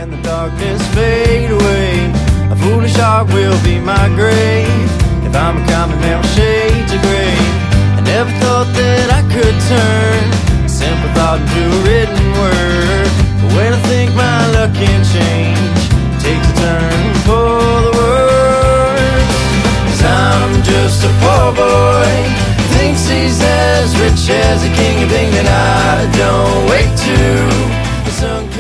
and the darkness fade away. A foolish heart will be my grave if I'm a common man with shades of gray. I never thought that I could turn a simple thought into a written word, but when I think my luck can change, it takes a turn for the worse. 'Cause I'm just a poor boy, thinks he's as rich as a king, a thing that I don't wake to. The sun